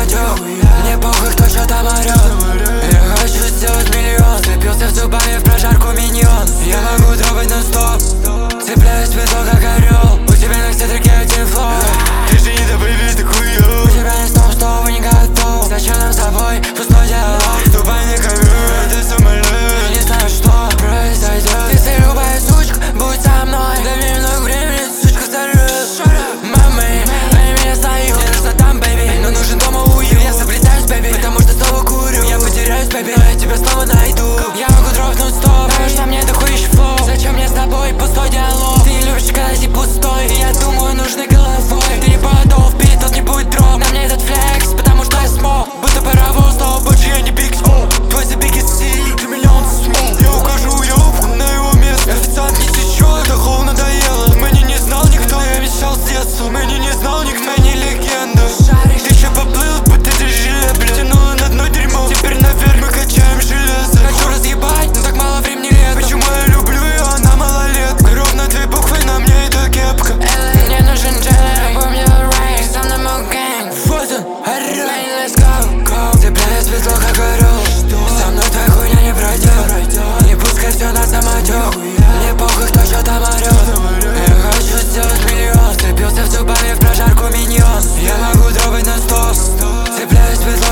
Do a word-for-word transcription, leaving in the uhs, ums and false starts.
самотек. Мне похуй, кто что там орёт. Я хочу сделать миллион. Цепился в зубами в прожарку миньон. Я могу дробать нон-стоп, цепляюсь в метро как орел. У тебя на все треки один флоу. Ты же не добавишь такую. У тебя не стоп, что вы не готов. Зачем нам с тобой пустой диалог? Ступай на ковер, это самолет. Не знаю, что произойдет, если любая сучка будет со мной. Дай мне много времени, сучка сорвет. Мамы, они меня знают. Мне нужно там, бэйби, но нужен дома уют. Я соблюдаюсь, бэйби, потому что снова курю. Я потеряюсь, бэйби, но я тебя снова найду. Я могу дропнуть стоп, потому что мне дохуищ флоу. Зачем мне с тобой пустой диалог? Ты не любишь, когда ты пустой. И я думаю, нужной головой. Ты не готов, пить, тут не будет дроп. На мне этот флекс, потому что я смог. Будто паровоз, но больше я не биг. Твой за биг сил, ты миллион смог. Я укажу ёбку на его место. Официант не течет, Это хол надоело. Мне не знал никто, я мечтал с детства. Мне не знал никто, я не легенда. Ты че поплыл, будто ты желе, блядь. Тянула на дно дерьмо, теперь наверх мы качаем железо. хочу разъебать, но так мало времени лет. Почему я люблю ее, она малолетка. Ровно две буквы, на мне эта кепка. Мне нужен джей, помню рейс, со мной мой гэнг. Вот он, орёт, let's go, go. Цепляюсь светло, как орел. Со мной твоя хуйня не пройдет. Не пускай все на самотек. Мне похуй, кто что там орёт. Я хочу сделать миллион. Цепился в зубами в прожарку миньон. Я могу дробать нон-стоп, цепляюсь светло,